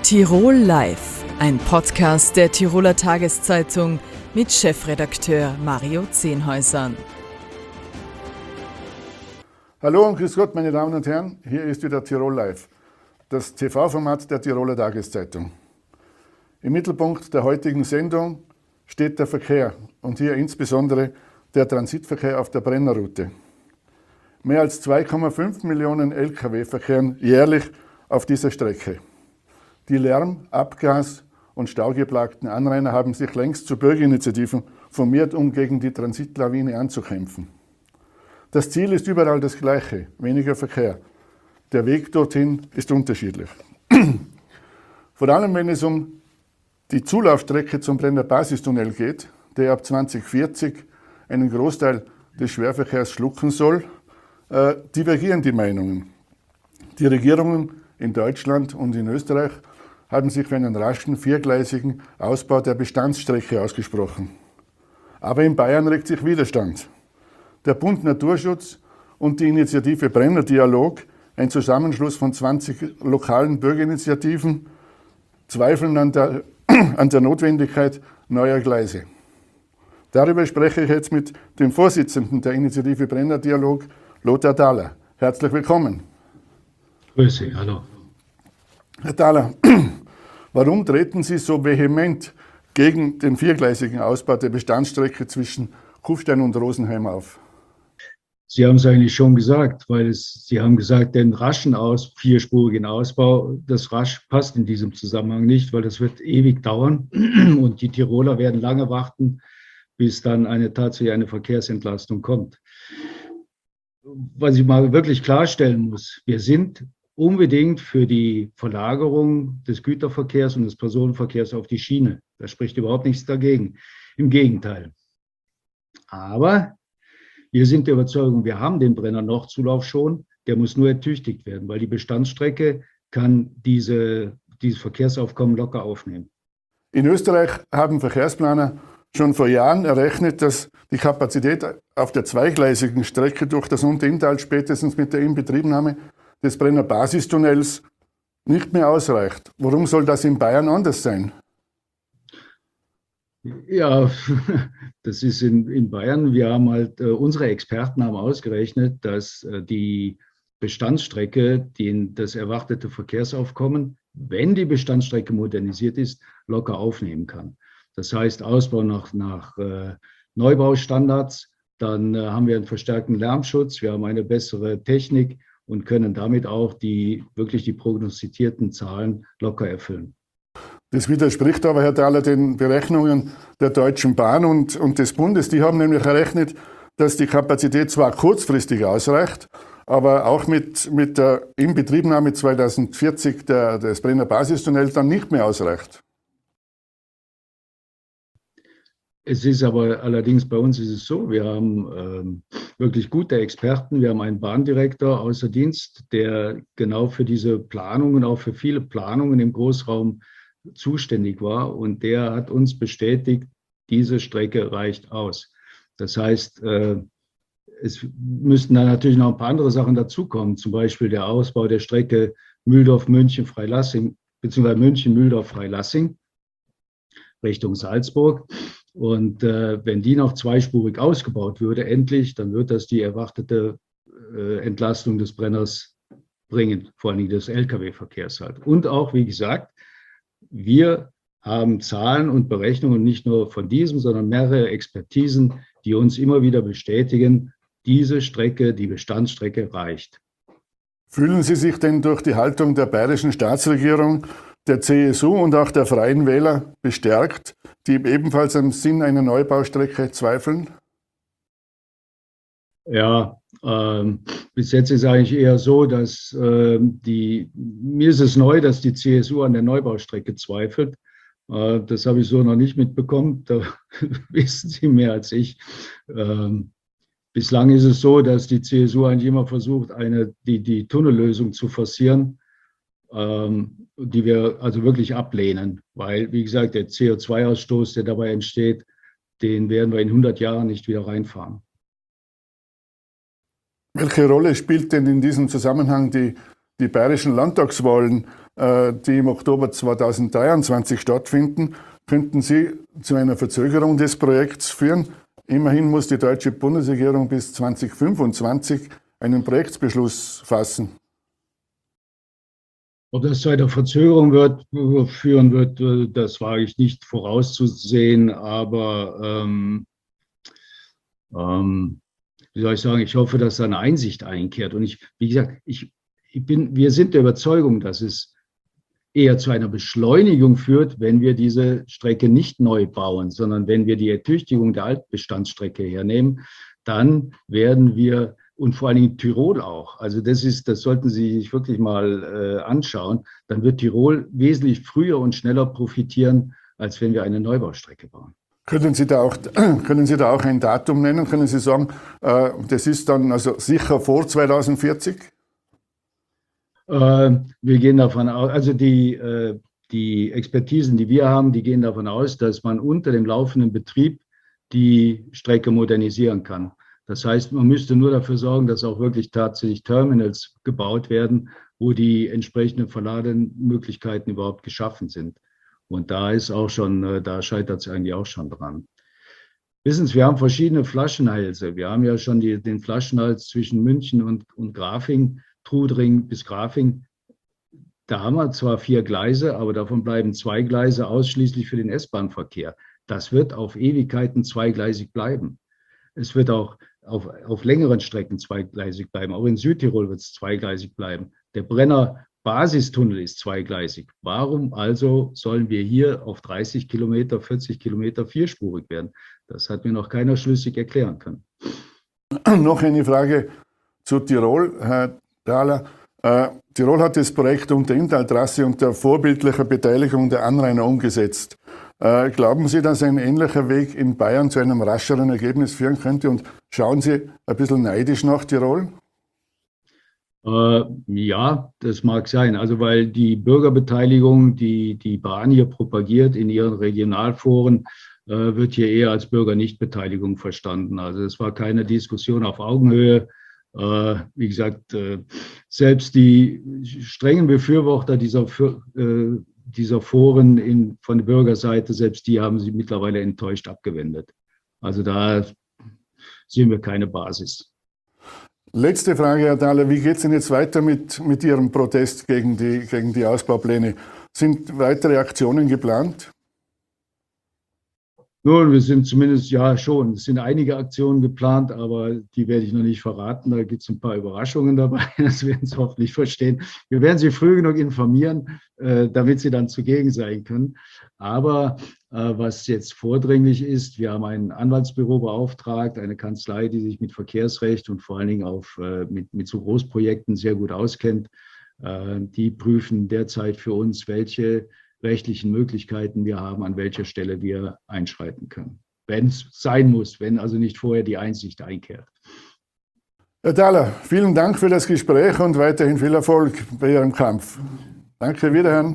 Tirol Live, ein Podcast der Tiroler Tageszeitung mit Chefredakteur Mario Zehnhäusern. Hallo und grüß Gott, meine Damen und Herren, hier ist wieder Tirol Live, das TV-Format der Tiroler Tageszeitung. Im Mittelpunkt der heutigen Sendung steht der Verkehr und hier insbesondere der Transitverkehr auf der Brennerroute. Mehr als 2,5 Millionen Lkw verkehren jährlich auf dieser Strecke. Die Lärm-, Abgas- und staugeplagten Anrainer haben sich längst zu Bürgerinitiativen formiert, um gegen die Transitlawine anzukämpfen. Das Ziel ist überall das gleiche, weniger Verkehr. Der Weg dorthin ist unterschiedlich. Vor allem, wenn es um die Zulaufstrecke zum Brenner Basistunnel geht, der ab 2040 einen Großteil des Schwerverkehrs schlucken soll, divergieren die Meinungen. Die Regierungen in Deutschland und in Österreich haben sich für einen raschen, viergleisigen Ausbau der Bestandsstrecke ausgesprochen. Aber in Bayern regt sich Widerstand. Der Bund Naturschutz und die Initiative Brenner Dialog, ein Zusammenschluss von 20 lokalen Bürgerinitiativen, zweifeln an der Notwendigkeit neuer Gleise. Darüber spreche ich jetzt mit dem Vorsitzenden der Initiative Brenner Dialog, Lothar Thaler. Herzlich willkommen. Grüße, hallo. Herr Thaler, warum treten Sie so vehement gegen den viergleisigen Ausbau der Bestandsstrecke zwischen Kufstein und Rosenheim auf? Sie haben es eigentlich schon gesagt, Sie haben gesagt, den raschen vierspurigen Ausbau, das rasch passt in diesem Zusammenhang nicht, weil das wird ewig dauern und die Tiroler werden lange warten, bis dann tatsächlich eine Verkehrsentlastung kommt. Was ich mal wirklich klarstellen muss, wir sind unbedingt für die Verlagerung des Güterverkehrs und des Personenverkehrs auf die Schiene. Da spricht überhaupt nichts dagegen. Im Gegenteil. Aber wir sind der Überzeugung, wir haben den Brenner-Nord-Zulauf schon, der muss nur ertüchtigt werden, weil die Bestandsstrecke kann dieses Verkehrsaufkommen locker aufnehmen. In Österreich haben Verkehrsplaner schon vor Jahren errechnet, dass die Kapazität auf der zweigleisigen Strecke durch das Unterinntal spätestens mit der Inbetriebnahme des Brenner Basistunnels nicht mehr ausreicht. Warum soll das in Bayern anders sein? Ja, das ist in Bayern. Wir haben unsere Experten haben ausgerechnet, dass die Bestandsstrecke das erwartete Verkehrsaufkommen, wenn die Bestandsstrecke modernisiert ist, locker aufnehmen kann. Das heißt, Ausbau nach Neubaustandards, dann haben wir einen verstärkten Lärmschutz, wir haben eine bessere Technik und können damit auch die prognostizierten Zahlen locker erfüllen. Das widerspricht aber, Herr Thaler, den Berechnungen der Deutschen Bahn und des Bundes. Die haben nämlich errechnet, dass die Kapazität zwar kurzfristig ausreicht, aber auch mit der Inbetriebnahme 2040 des Brenner Basistunnels dann nicht mehr ausreicht. Es ist aber allerdings, bei uns ist es so, wir haben wirklich gute Experten. Wir haben einen Bahndirektor außer Dienst, der genau für diese Planungen, auch für viele Planungen im Großraum zuständig war. Und der hat uns bestätigt, diese Strecke reicht aus. Das heißt, es müssten dann natürlich noch ein paar andere Sachen dazukommen, zum Beispiel der Ausbau der Strecke Mühldorf-München-Freilassing, beziehungsweise München-Mühldorf-Freilassing Richtung Salzburg. Und wenn die noch zweispurig ausgebaut würde, endlich, dann wird das die erwartete Entlastung des Brenners bringen, vor allem des Lkw-Verkehrs halt. Und auch, wie gesagt, wir haben Zahlen und Berechnungen nicht nur von diesem, sondern mehrere Expertisen, die uns immer wieder bestätigen, diese Strecke, die Bestandsstrecke reicht. Fühlen Sie sich denn durch die Haltung der bayerischen Staatsregierung, der CSU und auch der Freien Wähler bestärkt, die ebenfalls am Sinn einer Neubaustrecke zweifeln? Ja, bis jetzt ist es eigentlich eher so, dass mir ist es neu, dass die CSU an der Neubaustrecke zweifelt. Das habe ich so noch nicht mitbekommen. Da wissen Sie mehr als ich. Bislang ist es so, dass die CSU eigentlich immer versucht, die Tunnellösung zu forcieren, die wir also wirklich ablehnen, weil, wie gesagt, der CO2-Ausstoß, der dabei entsteht, den werden wir in 100 Jahren nicht wieder reinfahren. Welche Rolle spielt denn in diesem Zusammenhang die die bayerischen Landtagswahlen, die im Oktober 2023 stattfinden, könnten sie zu einer Verzögerung des Projekts führen. Immerhin muss die deutsche Bundesregierung bis 2025 einen Projektbeschluss fassen. Ob das zu einer Verzögerung führen wird, das wage ich nicht vorauszusehen. Aber wie soll ich sagen, ich hoffe, dass da eine Einsicht einkehrt. Und wie gesagt, wir sind der Überzeugung, dass es eher zu einer Beschleunigung führt, wenn wir diese Strecke nicht neu bauen, sondern wenn wir die Ertüchtigung der Altbestandsstrecke hernehmen, dann werden wir, und vor allen Dingen Tirol auch, also das sollten Sie sich wirklich mal anschauen, dann wird Tirol wesentlich früher und schneller profitieren, als wenn wir eine Neubaustrecke bauen. Können Sie da auch ein Datum nennen? Können Sie sagen, das ist dann also sicher vor 2040? Wir gehen davon aus, also die Expertisen, die wir haben, die gehen davon aus, dass man unter dem laufenden Betrieb die Strecke modernisieren kann. Das heißt, man müsste nur dafür sorgen, dass auch wirklich tatsächlich Terminals gebaut werden, wo die entsprechenden Verlademöglichkeiten überhaupt geschaffen sind. Und da scheitert es eigentlich auch schon dran. Wissen Sie, wir haben verschiedene Flaschenhälse. Wir haben ja schon den Flaschenhals zwischen München und Grafing, Trudering bis Grafing. Da haben wir zwar 4 Gleise, aber davon bleiben 2 Gleise ausschließlich für den S-Bahn-Verkehr. Das wird auf Ewigkeiten zweigleisig bleiben. Es wird auch auf längeren Strecken zweigleisig bleiben. Auch in Südtirol wird es zweigleisig bleiben. Der Brenner Basistunnel ist zweigleisig. Warum also sollen wir hier auf 30 Kilometer, 40 Kilometer vierspurig werden? Das hat mir noch keiner schlüssig erklären können. Noch eine Frage zu Tirol, Herr Thaler. Tirol hat das Projekt unter Inntaltrasse unter vorbildlicher Beteiligung der Anrainer umgesetzt. Glauben Sie, dass ein ähnlicher Weg in Bayern zu einem rascheren Ergebnis führen könnte? Und schauen Sie ein bisschen neidisch nach Tirol? Ja, das mag sein. Also weil die Bürgerbeteiligung, die Bahn hier propagiert in ihren Regionalforen, wird hier eher als Bürgernichtbeteiligung verstanden. Also es war keine Diskussion auf Augenhöhe. Wie gesagt, selbst die strengen Befürworter dieser Foren von der Bürgerseite, selbst die haben sie mittlerweile enttäuscht abgewendet. Also da sehen wir keine Basis. Letzte Frage, Herr Thaler. Wie geht es denn jetzt weiter mit Ihrem Protest gegen die Ausbaupläne? Sind weitere Aktionen geplant? Nun, wir sind zumindest, ja schon, es sind einige Aktionen geplant, aber die werde ich noch nicht verraten. Da gibt es ein paar Überraschungen dabei, das werden Sie hoffentlich verstehen. Wir werden Sie früh genug informieren, damit Sie dann zugegen sein können. Aber was jetzt vordringlich ist, wir haben ein Anwaltsbüro beauftragt, eine Kanzlei, die sich mit Verkehrsrecht und vor allen Dingen mit so Großprojekten sehr gut auskennt. Die prüfen derzeit für uns, welche rechtlichen Möglichkeiten wir haben, an welcher Stelle wir einschreiten können. Wenn es sein muss, wenn also nicht vorher die Einsicht einkehrt. Herr Thaler, vielen Dank für das Gespräch und weiterhin viel Erfolg bei Ihrem Kampf. Danke, wiederhören.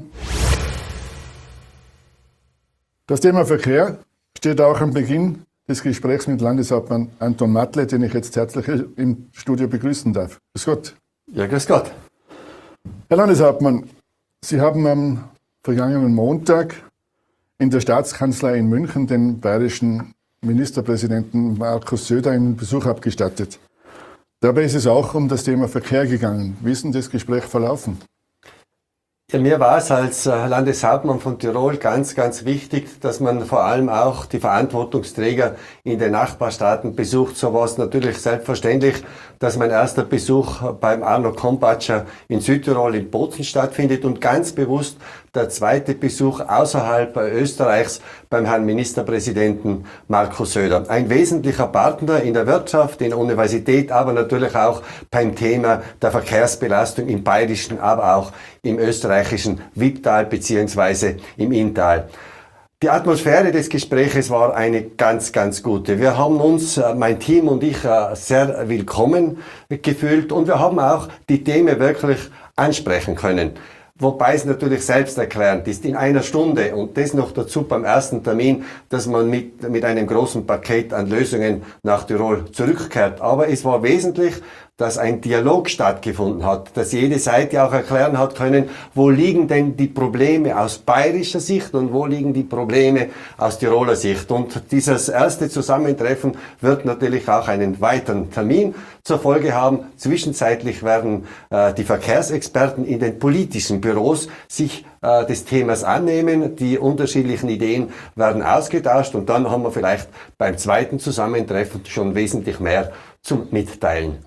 Das Thema Verkehr steht auch am Beginn des Gesprächs mit Landeshauptmann Anton Matle, den ich jetzt herzlich im Studio begrüßen darf. Grüß Gott. Ja, grüß Gott. Herr Landeshauptmann, Sie haben am vergangenen Montag in der Staatskanzlei in München den bayerischen Ministerpräsidenten Markus Söder einen Besuch abgestattet. Dabei ist es auch um das Thema Verkehr gegangen. Wie ist denn das Gespräch verlaufen? Ja, mir war es als Landeshauptmann von Tirol ganz, ganz wichtig, dass man vor allem auch die Verantwortungsträger in den Nachbarstaaten besucht. So war es natürlich selbstverständlich, dass mein erster Besuch beim Arno Kompatscher in Südtirol in Bozen stattfindet und ganz bewusst der zweite Besuch außerhalb Österreichs beim Herrn Ministerpräsidenten Markus Söder. Ein wesentlicher Partner in der Wirtschaft, in der Universität, aber natürlich auch beim Thema der Verkehrsbelastung im bayerischen, aber auch im österreichischen Wipptal bzw. im Inntal. Die Atmosphäre des Gespräches war eine ganz, ganz gute. Wir haben uns, mein Team und ich, sehr willkommen gefühlt und wir haben auch die Themen wirklich ansprechen können. Wobei es natürlich selbsterklärend ist, in einer Stunde und das noch dazu beim ersten Termin, dass man mit einem großen Paket an Lösungen nach Tirol zurückkehrt. Aber es war wesentlich, dass ein Dialog stattgefunden hat, dass jede Seite auch erklären hat können, wo liegen denn die Probleme aus bayerischer Sicht und wo liegen die Probleme aus Tiroler Sicht. Und dieses erste Zusammentreffen wird natürlich auch einen weiteren Termin zur Folge haben. Zwischenzeitlich werden die Verkehrsexperten in den politischen Büros sich des Themas annehmen. Die unterschiedlichen Ideen werden ausgetauscht und dann haben wir vielleicht beim zweiten Zusammentreffen schon wesentlich mehr zum Mitteilen.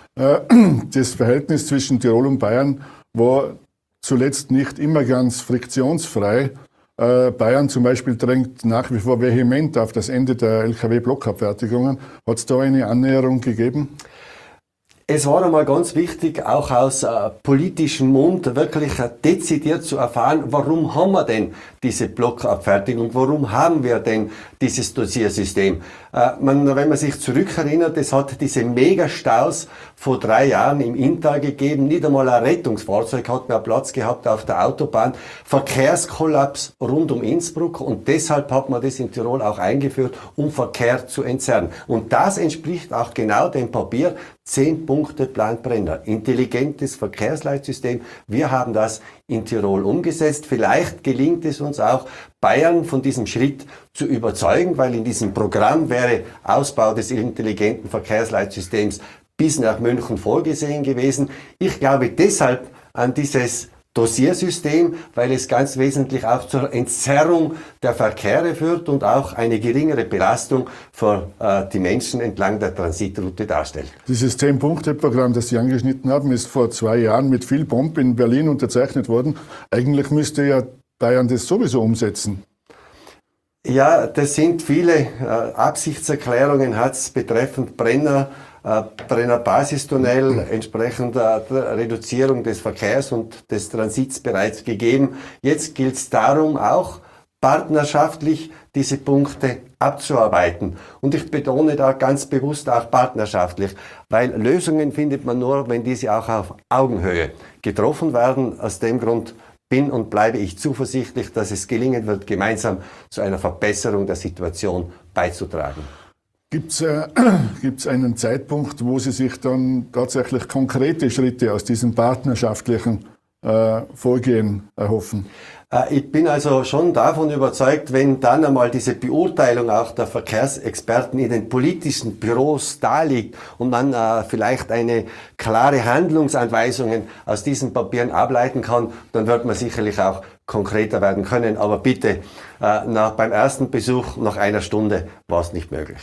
Das Verhältnis zwischen Tirol und Bayern war zuletzt nicht immer ganz friktionsfrei. Bayern zum Beispiel drängt nach wie vor vehement auf das Ende der Lkw-Blockabfertigungen. Hat es da eine Annäherung gegeben? Es war einmal ganz wichtig, auch aus politischem Mund wirklich dezidiert zu erfahren, warum haben wir denn diese Blockabfertigung, warum haben wir denn dieses Dosiersystem. Wenn man sich zurückerinnert, es hat diese Megastaus vor 3 Jahren im Inntal gegeben, nicht einmal ein Rettungsfahrzeug hat mehr Platz gehabt auf der Autobahn, Verkehrskollaps rund um Innsbruck und deshalb hat man das in Tirol auch eingeführt, um Verkehr zu entzerren. Und das entspricht auch genau dem Papier 10-Punkte-Plan Brenner. Intelligentes Verkehrsleitsystem. Wir haben das in Tirol umgesetzt. Vielleicht gelingt es uns auch, Bayern von diesem Schritt zu überzeugen, weil in diesem Programm wäre Ausbau des intelligenten Verkehrsleitsystems bis nach München vorgesehen gewesen. Ich glaube deshalb an dieses Dosiersystem, weil es ganz wesentlich auch zur Entzerrung der Verkehre führt und auch eine geringere Belastung für die Menschen entlang der Transitroute darstellt. Dieses 10-Punkte-Programm, das Sie angeschnitten haben, ist vor 2 Jahren mit viel Pomp in Berlin unterzeichnet worden. Eigentlich müsste ja Bayern das sowieso umsetzen. Ja, das sind viele Absichtserklärungen hat's betreffend Brenner Basistunnel entsprechend der Reduzierung des Verkehrs und des Transits bereits gegeben. Jetzt gilt es darum, auch partnerschaftlich diese Punkte abzuarbeiten. Und ich betone da ganz bewusst auch partnerschaftlich, weil Lösungen findet man nur, wenn diese auch auf Augenhöhe getroffen werden. Aus dem Grund bin und bleibe ich zuversichtlich, dass es gelingen wird, gemeinsam zu einer Verbesserung der Situation beizutragen. Gibt es einen Zeitpunkt, wo Sie sich dann tatsächlich konkrete Schritte aus diesem partnerschaftlichen Vorgehen erhoffen? Ich bin also schon davon überzeugt, wenn dann einmal diese Beurteilung auch der Verkehrsexperten in den politischen Büros darliegt und man vielleicht eine klare Handlungsanweisungen aus diesen Papieren ableiten kann, dann wird man sicherlich auch konkreter werden können. Aber bitte, beim ersten Besuch nach 1 Stunde war es nicht möglich.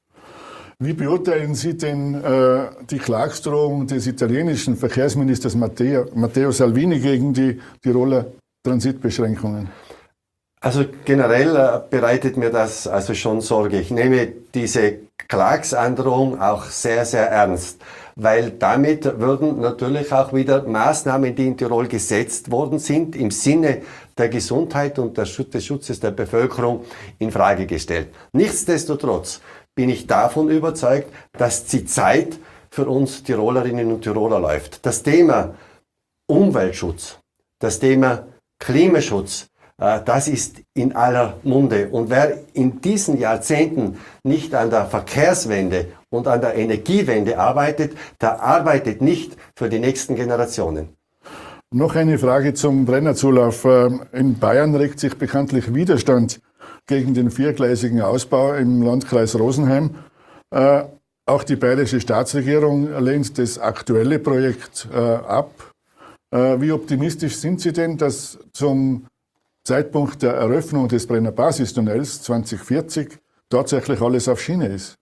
Wie beurteilen Sie denn die Klagsdrohung des italienischen Verkehrsministers Matteo Salvini gegen die Tiroler Transitbeschränkungen? Also generell bereitet mir das also schon Sorge. Ich nehme diese Klagsandrohung auch sehr, sehr ernst, weil damit würden natürlich auch wieder Maßnahmen, die in Tirol gesetzt worden sind, im Sinne der Gesundheit und des Schutzes der Bevölkerung in Frage gestellt. Nichtsdestotrotz bin ich davon überzeugt, dass die Zeit für uns Tirolerinnen und Tiroler läuft. Das Thema Umweltschutz, das Thema Klimaschutz, das ist in aller Munde. Und wer in diesen Jahrzehnten nicht an der Verkehrswende und an der Energiewende arbeitet, der arbeitet nicht für die nächsten Generationen. Noch eine Frage zum Brennerzulauf. In Bayern regt sich bekanntlich Widerstand gegen den 4-gleisigen Ausbau im Landkreis Rosenheim. Auch die bayerische Staatsregierung lehnt das aktuelle Projekt ab. Wie optimistisch sind Sie denn, dass zum Zeitpunkt der Eröffnung des Brenner Basistunnels 2040 tatsächlich alles auf Schiene ist?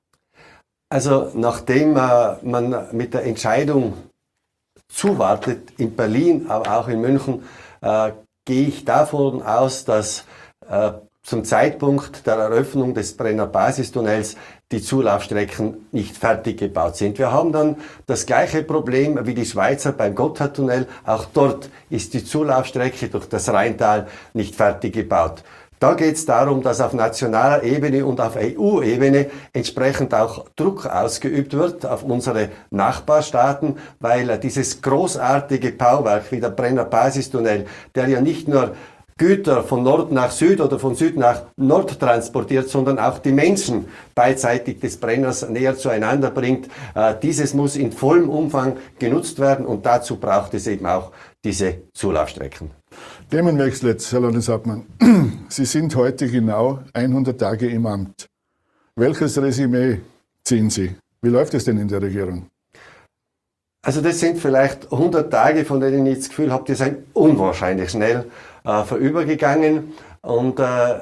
Also nachdem man mit der Entscheidung zuwartet in Berlin, aber auch in München, gehe ich davon aus, dass zum Zeitpunkt der Eröffnung des Brenner Basistunnels die Zulaufstrecken nicht fertig gebaut sind. Wir haben dann das gleiche Problem wie die Schweizer beim Gotthardtunnel. Auch dort ist die Zulaufstrecke durch das Rheintal nicht fertig gebaut. Da geht es darum, dass auf nationaler Ebene und auf EU-Ebene entsprechend auch Druck ausgeübt wird auf unsere Nachbarstaaten, weil dieses großartige Bauwerk wie der Brenner Basistunnel, der ja nicht nur Güter von Nord nach Süd oder von Süd nach Nord transportiert, sondern auch die Menschen beidseitig des Brenners näher zueinander bringt. Dieses muss in vollem Umfang genutzt werden und dazu braucht es eben auch diese Zulaufstrecken. Themenwechsel jetzt, Herr Landeshauptmann. Sie sind heute genau 100 Tage im Amt. Welches Resümee ziehen Sie? Wie läuft es denn in der Regierung? Also das sind vielleicht 100 Tage, von denen ich das Gefühl habe, die sind unwahrscheinlich schnell vorübergegangen. Und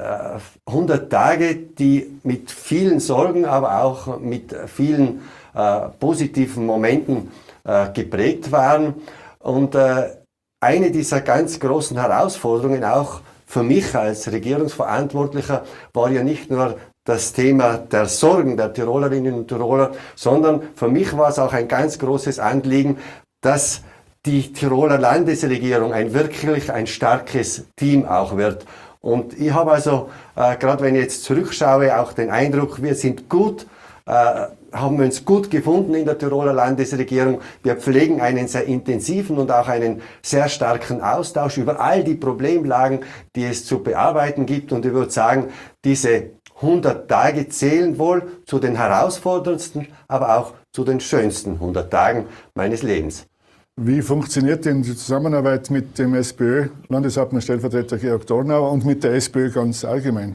100 Tage, die mit vielen Sorgen, aber auch mit vielen positiven Momenten geprägt waren. Und eine dieser ganz großen Herausforderungen auch für mich als Regierungsverantwortlicher war ja nicht nur das Thema der Sorgen der Tirolerinnen und Tiroler, sondern für mich war es auch ein ganz großes Anliegen, dass die Tiroler Landesregierung wirklich ein starkes Team auch wird. Und ich habe also, gerade wenn ich jetzt zurückschaue, auch den Eindruck, wir sind gut, haben wir uns gut gefunden in der Tiroler Landesregierung. Wir pflegen einen sehr intensiven und auch einen sehr starken Austausch über all die Problemlagen, die es zu bearbeiten gibt. Und ich würde sagen, diese 100 Tage zählen wohl zu den herausforderndsten, aber auch zu den schönsten 100 Tagen meines Lebens. Wie funktioniert denn die Zusammenarbeit mit dem SPÖ-Landeshauptmann Stellvertreter Georg Dornauer und mit der SPÖ ganz allgemein?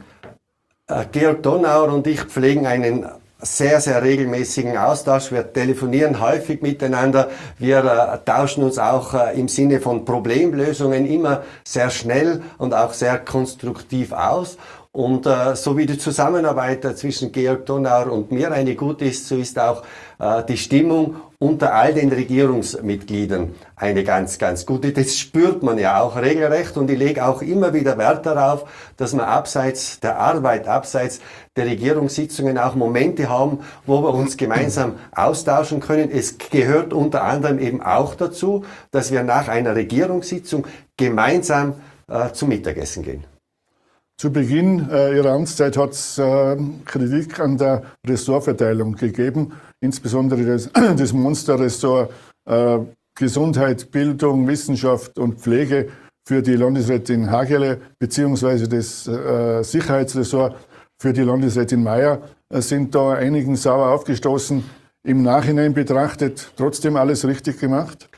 Georg Dornauer und ich pflegen einen sehr, sehr regelmäßigen Austausch. Wir telefonieren häufig miteinander. Wir tauschen uns auch im Sinne von Problemlösungen immer sehr schnell und auch sehr konstruktiv aus. Und so wie die Zusammenarbeit zwischen Georg Dornauer und mir eine gute ist, so ist auch die Stimmung unter all den Regierungsmitgliedern eine ganz, ganz gute. Das spürt man ja auch regelrecht und ich lege auch immer wieder Wert darauf, dass wir abseits der Arbeit, abseits der Regierungssitzungen auch Momente haben, wo wir uns gemeinsam austauschen können. Es gehört unter anderem eben auch dazu, dass wir nach einer Regierungssitzung gemeinsam zum Mittagessen gehen. Zu Beginn Ihrer Amtszeit hat es Kritik an der Ressortverteilung gegeben, insbesondere das Monsterressort Gesundheit, Bildung, Wissenschaft und Pflege für die Landesrätin Hagele beziehungsweise das Sicherheitsressort für die Landesrätin Meier sind da einigen sauer aufgestoßen. Im Nachhinein betrachtet trotzdem alles richtig gemacht?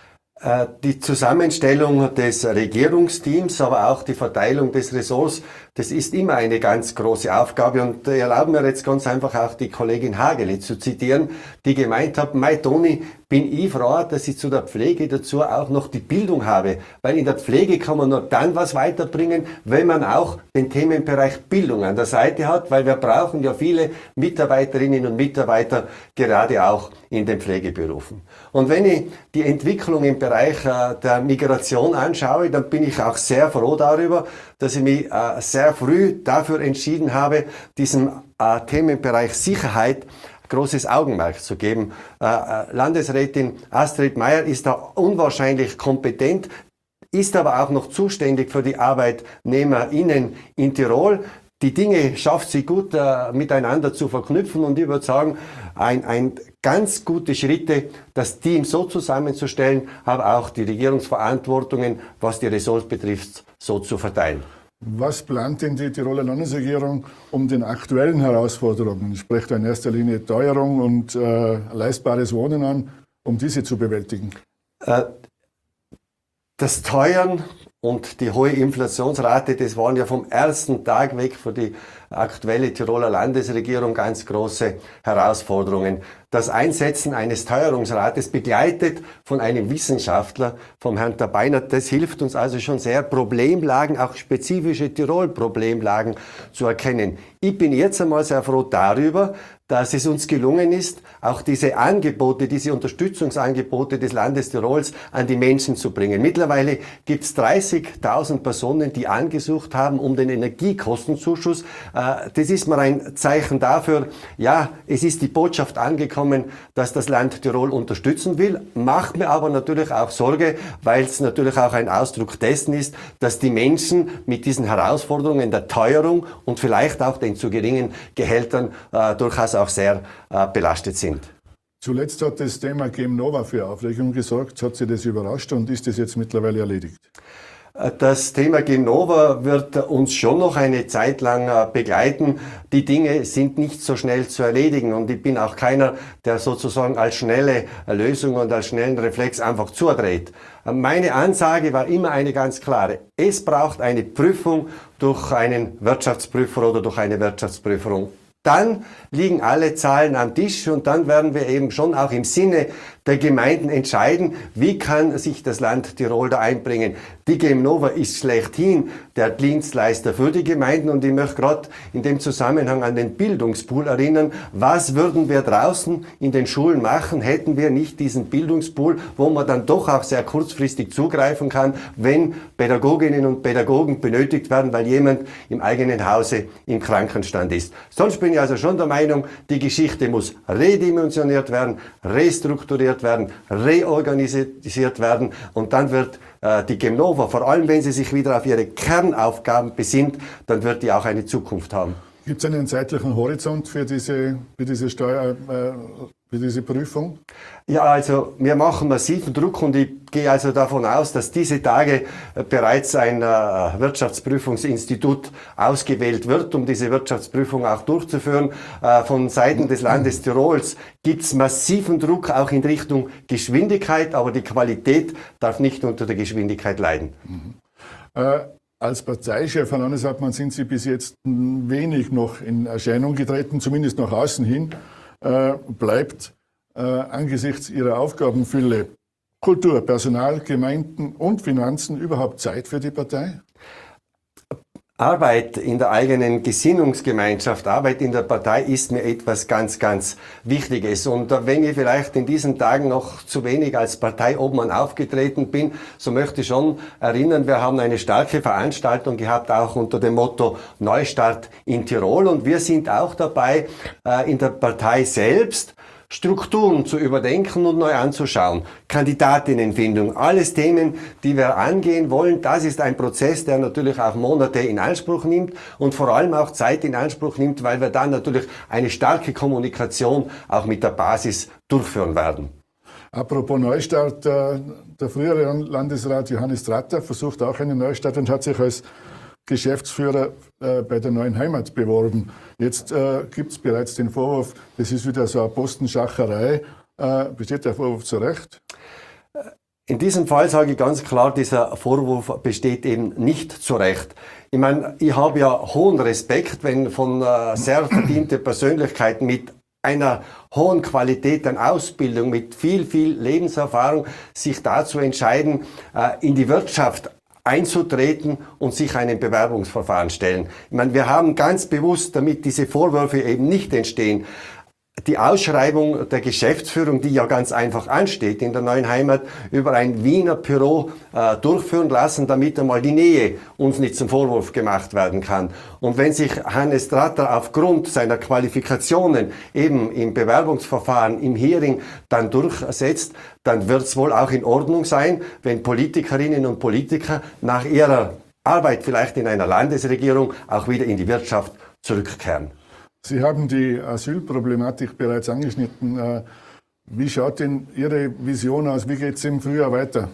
Die Zusammenstellung des Regierungsteams, aber auch die Verteilung des Ressorts, das ist immer eine ganz große Aufgabe. Und erlauben mir jetzt ganz einfach auch die Kollegin Hagele zu zitieren, die gemeint hat, Mei Toni, bin ich froh, dass ich zu der Pflege dazu auch noch die Bildung habe. Weil in der Pflege kann man nur dann was weiterbringen, wenn man auch den Themenbereich Bildung an der Seite hat, weil wir brauchen ja viele Mitarbeiterinnen und Mitarbeiter, gerade auch in den Pflegeberufen. Und wenn ich die Entwicklung im Bereich der Migration anschaue, dann bin ich auch sehr froh darüber, dass ich mich sehr früh dafür entschieden habe, diesem Themenbereich Sicherheit großes Augenmerk zu geben. Landesrätin Astrid Meier ist da unwahrscheinlich kompetent, ist aber auch noch zuständig für die ArbeitnehmerInnen in Tirol. Die Dinge schafft sie gut miteinander zu verknüpfen und ich würde sagen, ein ganz gute Schritte, das Team so zusammenzustellen, aber auch die Regierungsverantwortungen, was die Ressorts betrifft, so zu verteilen. Was plant denn die Tiroler Landesregierung um den aktuellen Herausforderungen? Ich spreche da in erster Linie Teuerung und leistbares Wohnen an, um diese zu bewältigen. Das Teuern und die hohe Inflationsrate, das waren ja vom ersten Tag weg für die aktuelle Tiroler Landesregierung ganz große Herausforderungen. Das Einsetzen eines Teuerungsrates begleitet von einem Wissenschaftler, vom Herrn Tabeinert, das hilft uns also schon sehr, Problemlagen, auch spezifische Tirol-Problemlagen zu erkennen. Ich bin jetzt einmal sehr froh darüber, dass es uns gelungen ist, auch diese Angebote, diese Unterstützungsangebote des Landes Tirols an die Menschen zu bringen. Mittlerweile gibt es 30.000 Personen, die angesucht haben um den Energiekostenzuschuss. Das ist mal ein Zeichen dafür, ja, es ist die Botschaft angekommen, dass das Land Tirol unterstützen will, macht mir aber natürlich auch Sorge, weil es natürlich auch ein Ausdruck dessen ist, dass die Menschen mit diesen Herausforderungen der Teuerung und vielleicht auch den zu geringen Gehältern durchaus auch sehr belastet sind. Zuletzt hat das Thema GEM Nova für Aufregung gesorgt. Hat Sie das überrascht und ist das jetzt mittlerweile erledigt? Das Thema Genova wird uns schon noch eine Zeit lang begleiten. Die Dinge sind nicht so schnell zu erledigen und ich bin auch keiner, der sozusagen als schnelle Lösung und als schnellen Reflex einfach zudreht. Meine Ansage war immer eine ganz klare. Es braucht eine Prüfung durch einen Wirtschaftsprüfer oder durch eine Wirtschaftsprüferung. Dann liegen alle Zahlen am Tisch und dann werden wir eben schon auch im Sinne der Gemeinden entscheiden, wie kann sich das Land Tirol da einbringen. Die Genova ist schlechthin der Dienstleister für die Gemeinden und ich möchte gerade in dem Zusammenhang an den Bildungspool erinnern. Was würden wir draußen in den Schulen machen, hätten wir nicht diesen Bildungspool, wo man dann doch auch sehr kurzfristig zugreifen kann, wenn Pädagoginnen und Pädagogen benötigt werden, weil jemand im eigenen Hause im Krankenstand ist. Sonst bin ich also schon der Meinung, die Geschichte muss redimensioniert werden, restrukturiert werden, reorganisiert werden und dann wird die Genova, vor allem wenn sie sich wieder auf ihre Kernaufgaben besinnt, dann wird die auch eine Zukunft haben. Gibt es einen zeitlichen Horizont für diese Prüfung? Ja, also wir machen massiven Druck und ich gehe also davon aus, dass diese Tage bereits ein Wirtschaftsprüfungsinstitut ausgewählt wird, um diese Wirtschaftsprüfung auch durchzuführen. Von Seiten des Landes Tirols gibt es massiven Druck auch in Richtung Geschwindigkeit, aber die Qualität darf nicht unter der Geschwindigkeit leiden. Als Parteichef, Herr Landeshauptmann, sind Sie bis jetzt wenig noch in Erscheinung getreten, zumindest nach außen hin. Bleibt angesichts Ihrer Aufgabenfülle Kultur, Personal, Gemeinden und Finanzen überhaupt Zeit für die Partei? Arbeit in der eigenen Gesinnungsgemeinschaft, Arbeit in der Partei ist mir etwas ganz, ganz Wichtiges. Und wenn ich vielleicht in diesen Tagen noch zu wenig als Parteiobmann aufgetreten bin, so möchte ich schon erinnern, wir haben eine starke Veranstaltung gehabt, auch unter dem Motto Neustart in Tirol. Und wir sind auch dabei, in der Partei selbst Strukturen zu überdenken und neu anzuschauen. Kandidatinnenfindung, alles Themen, die wir angehen wollen. Das ist ein Prozess, der natürlich auch Monate in Anspruch nimmt und vor allem auch Zeit in Anspruch nimmt, weil wir dann natürlich eine starke Kommunikation auch mit der Basis durchführen werden. Apropos Neustart, der frühere Landesrat Johannes Tratter versucht auch einen Neustart und hat sich als Geschäftsführer bei der Neuen Heimat beworben. Jetzt gibt es bereits den Vorwurf, das ist wieder so eine Postenschacherei. Besteht der Vorwurf zu Recht? In diesem Fall sage ich ganz klar, dieser Vorwurf besteht eben nicht zu Recht. Ich meine, ich habe ja hohen Respekt, wenn von sehr verdiente Persönlichkeiten mit einer hohen Qualität an Ausbildung, mit viel Lebenserfahrung sich dazu entscheiden, in die Wirtschaft einzutreten und sich einem Bewerbungsverfahren stellen. Ich meine, wir haben ganz bewusst, damit diese Vorwürfe eben nicht entstehen, die Ausschreibung der Geschäftsführung, die ja ganz einfach ansteht in der Neuen Heimat, über ein Wiener Büro durchführen lassen, damit einmal die Nähe uns nicht zum Vorwurf gemacht werden kann. Und wenn sich Hannes Tratter aufgrund seiner Qualifikationen eben im Bewerbungsverfahren, im Hearing dann durchsetzt, dann wird es wohl auch in Ordnung sein, wenn Politikerinnen und Politiker nach ihrer Arbeit vielleicht in einer Landesregierung auch wieder in die Wirtschaft zurückkehren. Sie haben die Asylproblematik bereits angeschnitten. Wie schaut denn Ihre Vision aus? Wie geht es im Frühjahr weiter?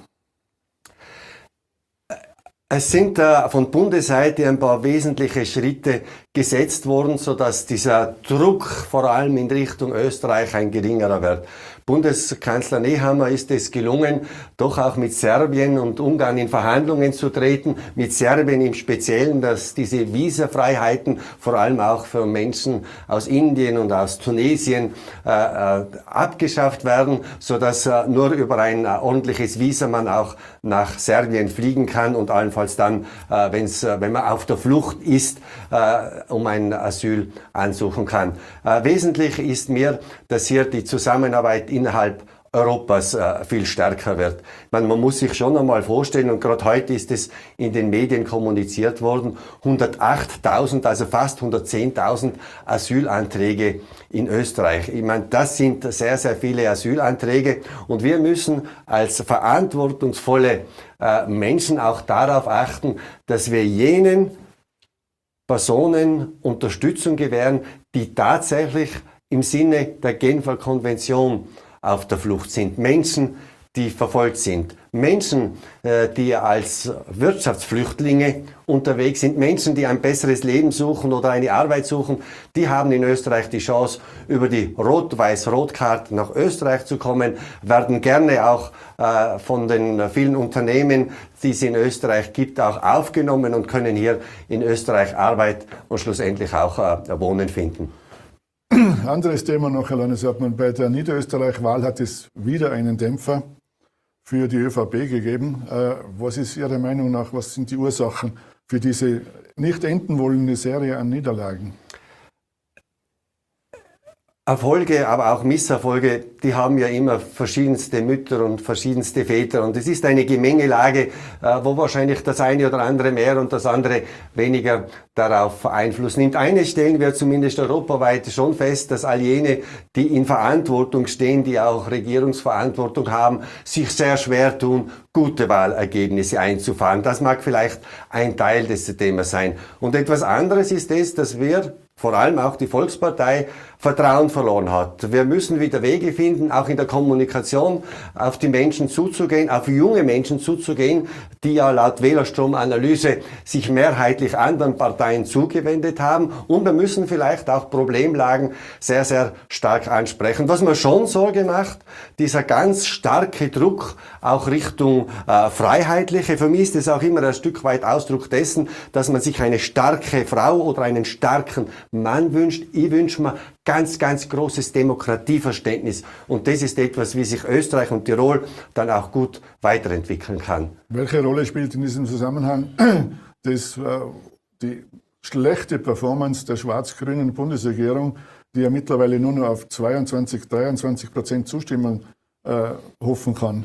Es sind von Bundesseite ein paar wesentliche Schritte gesetzt worden, sodass dieser Druck vor allem in Richtung Österreich ein geringerer wird. Bundeskanzler Nehammer ist es gelungen, doch auch mit Serbien und Ungarn in Verhandlungen zu treten, mit Serbien im Speziellen, dass diese Visafreiheiten vor allem auch für Menschen aus Indien und aus Tunesien abgeschafft werden, sodass nur über ein ordentliches Visa man auch nach Serbien fliegen kann und allenfalls dann, wenn man auf der Flucht ist, um ein Asyl ansuchen kann. Wesentlich ist mir, dass hier die Zusammenarbeit innerhalb Europas viel stärker wird. Man muss sich schon einmal vorstellen, und gerade heute ist es in den Medien kommuniziert worden, 108.000, also fast 110.000 Asylanträge in Österreich. Ich meine, das sind sehr, sehr viele Asylanträge und wir müssen als verantwortungsvolle Menschen auch darauf achten, dass wir jenen Personen Unterstützung gewähren, die tatsächlich im Sinne der Genfer Konvention auf der Flucht sind. Menschen, die verfolgt sind. Menschen, die als Wirtschaftsflüchtlinge unterwegs sind, Menschen, die ein besseres Leben suchen oder eine Arbeit suchen, die haben in Österreich die Chance, über die Rot-Weiß-Rot-Karte nach Österreich zu kommen, werden gerne auch von den vielen Unternehmen, die es in Österreich gibt, auch aufgenommen und können hier in Österreich Arbeit und schlussendlich auch Wohnen finden. Anderes Thema noch, Herr Landeshauptmann. Bei der Niederösterreich-Wahl hat es wieder einen Dämpfer für die ÖVP gegeben. Was ist Ihrer Meinung nach, was sind die Ursachen für diese nicht enden wollende Serie an Niederlagen? Erfolge, aber auch Misserfolge, die haben ja immer verschiedenste Mütter und verschiedenste Väter. Und es ist eine Gemengelage, wo wahrscheinlich das eine oder andere mehr und das andere weniger darauf Einfluss nimmt. Eines stellen wir zumindest europaweit schon fest, dass all jene, die in Verantwortung stehen, die auch Regierungsverantwortung haben, sich sehr schwer tun, gute Wahlergebnisse einzufahren. Das mag vielleicht ein Teil des Themas sein. Und etwas anderes ist es, dass wir, vor allem auch die Volkspartei, Vertrauen verloren hat. Wir müssen wieder Wege finden, auch in der Kommunikation auf die Menschen zuzugehen, auf junge Menschen zuzugehen, die ja laut Wählerstromanalyse sich mehrheitlich anderen Parteien zugewendet haben. Und wir müssen vielleicht auch Problemlagen sehr, sehr stark ansprechen. Was mir schon Sorge macht, dieser ganz starke Druck auch Richtung Freiheitliche. Für mich ist es auch immer ein Stück weit Ausdruck dessen, dass man sich eine starke Frau oder einen starken Mann wünscht. Ich wünsche mir ganz, ganz großes Demokratieverständnis. Und das ist etwas, wie sich Österreich und Tirol dann auch gut weiterentwickeln kann. Welche Rolle spielt in diesem Zusammenhang die schlechte Performance der schwarz-grünen Bundesregierung, die ja mittlerweile nur noch auf 22-23% Zustimmung hoffen kann?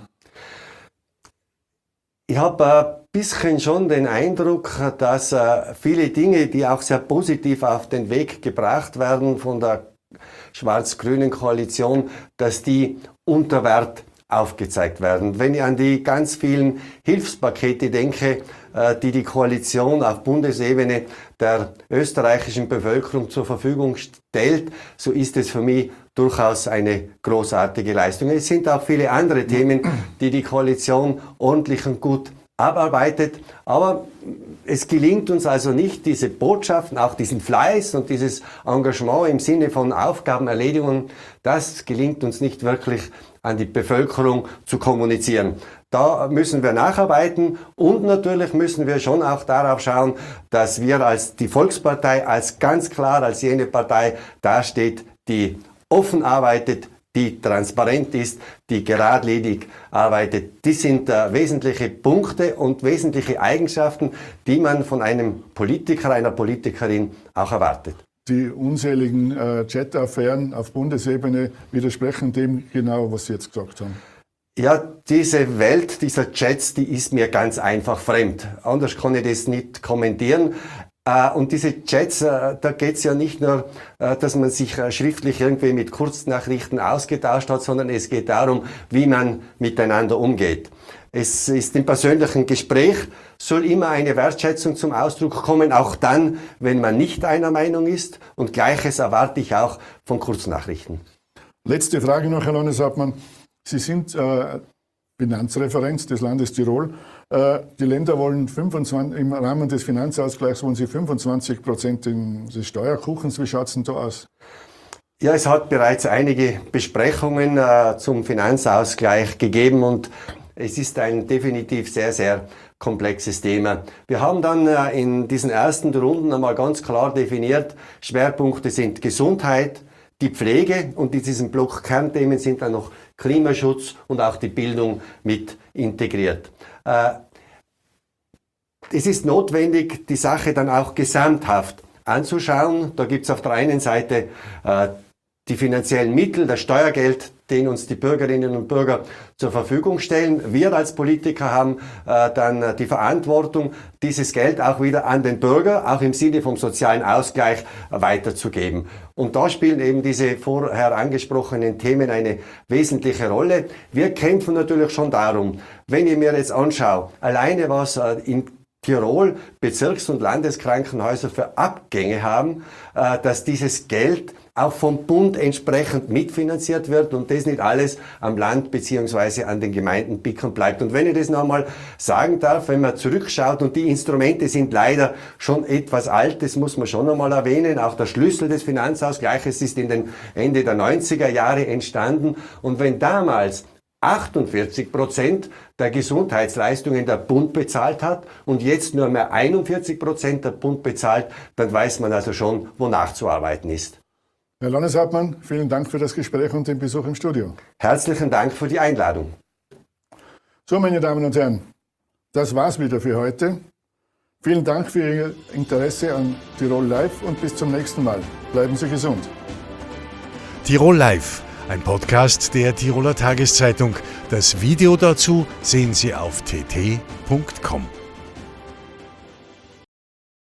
Ich habe ein bisschen schon den Eindruck, dass viele Dinge, die auch sehr positiv auf den Weg gebracht werden von der schwarz-grünen Koalition, dass die unter Wert aufgezeigt werden. Wenn ich an die ganz vielen Hilfspakete denke, die die Koalition auf Bundesebene der österreichischen Bevölkerung zur Verfügung stellt, so ist es für mich durchaus eine großartige Leistung. Es sind auch viele andere Themen, die die Koalition ordentlich und gut abarbeitet, aber es gelingt uns also nicht, diese Botschaften, auch diesen Fleiß und dieses Engagement im Sinne von Aufgabenerledigungen, das gelingt uns nicht wirklich an die Bevölkerung zu kommunizieren. Da müssen wir nacharbeiten und natürlich müssen wir schon auch darauf schauen, dass wir als die Volkspartei, als ganz klar als jene Partei dasteht, die offen arbeitet, die transparent ist, die geradlinig arbeitet. Das sind wesentliche Punkte und wesentliche Eigenschaften, die man von einem Politiker, einer Politikerin auch erwartet. Die unzähligen Chat-Affären auf Bundesebene widersprechen dem genau, was Sie jetzt gesagt haben. Ja, diese Welt dieser Chats, die ist mir ganz einfach fremd. Anders kann ich das nicht kommentieren. Und diese Chats, da geht's ja nicht nur, dass man sich schriftlich irgendwie mit Kurznachrichten ausgetauscht hat, sondern es geht darum, wie man miteinander umgeht. Es ist im persönlichen Gespräch, soll immer eine Wertschätzung zum Ausdruck kommen, auch dann, wenn man nicht einer Meinung ist. Und Gleiches erwarte ich auch von Kurznachrichten. Letzte Frage noch, Herr Landeshauptmann. Sie sind Finanzreferent des Landes Tirol. Die Länder wollen im Rahmen des Finanzausgleichs wollen sie 25% des Steuerkuchens. Wie schaut es denn da aus? Ja, es hat bereits einige Besprechungen zum Finanzausgleich gegeben und es ist ein definitiv sehr, sehr komplexes Thema. Wir haben dann in diesen ersten Runden einmal ganz klar definiert, Schwerpunkte sind Gesundheit, die Pflege und in diesem Block Kernthemen sind dann noch Klimaschutz und auch die Bildung mit integriert. Es ist notwendig, die Sache dann auch gesamthaft anzuschauen. Da gibt es auf der einen Seite die finanziellen Mittel, das Steuergeld, den uns die Bürgerinnen und Bürger zur Verfügung stellen. Wir als Politiker haben dann die Verantwortung, dieses Geld auch wieder an den Bürger, auch im Sinne vom sozialen Ausgleich, weiterzugeben. Und da spielen eben diese vorher angesprochenen Themen eine wesentliche Rolle. Wir kämpfen natürlich schon darum, wenn ich mir jetzt anschaue, alleine was in Tirol Bezirks- und Landeskrankenhäuser für Abgänge haben, dass dieses Geld auch vom Bund entsprechend mitfinanziert wird und das nicht alles am Land bzw. an den Gemeinden bicken bleibt. Und wenn ich das noch einmal sagen darf, wenn man zurückschaut und die Instrumente sind leider schon etwas alt, das muss man schon einmal erwähnen, auch der Schlüssel des Finanzausgleiches ist in den Ende der 90er Jahre entstanden und wenn damals 48% der Gesundheitsleistungen der Bund bezahlt hat und jetzt nur mehr 41% der Bund bezahlt, dann weiß man also schon, wonach zu arbeiten ist. Herr Landeshauptmann, vielen Dank für das Gespräch und den Besuch im Studio. Herzlichen Dank für die Einladung. So, meine Damen und Herren, das war's wieder für heute. Vielen Dank für Ihr Interesse an Tirol Live und bis zum nächsten Mal. Bleiben Sie gesund. Tirol Live, ein Podcast der Tiroler Tageszeitung. Das Video dazu sehen Sie auf tt.com.